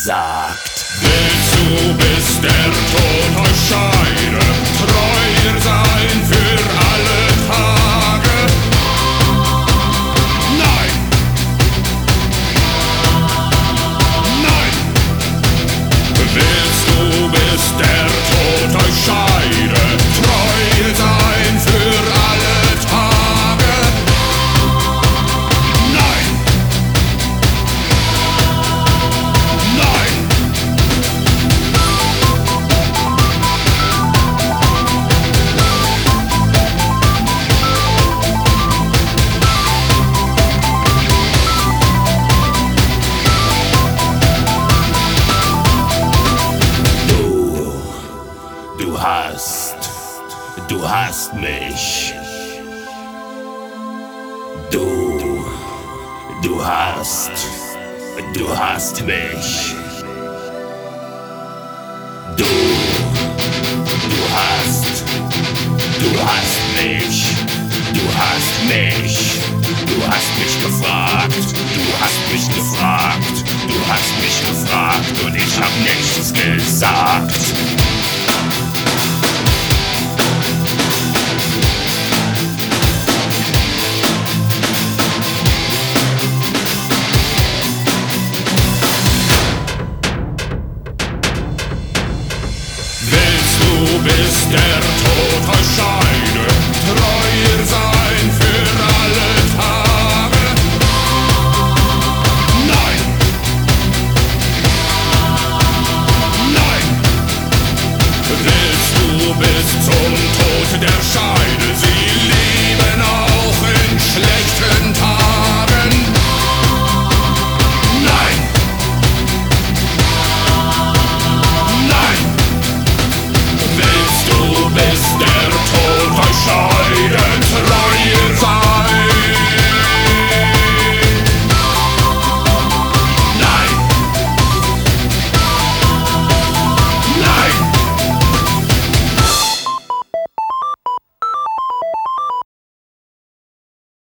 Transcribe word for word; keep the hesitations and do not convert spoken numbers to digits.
gesagt. Willst du, bis der Tod euch scheide, treuer sein für alle Tage? Nein! Nein! Willst du, bis der Tod euch scheide, treuer sein für alle Tage? Nein! Nein! Du hast, du hast mich. Du, du hast, du hast mich. Du, du hast, du hast mich. Du hast mich. Du hast mich gefragt. Du hast mich gefragt. Du hast mich gefragt und ich hab nichts gesagt. Bis der Tod euch scheidet.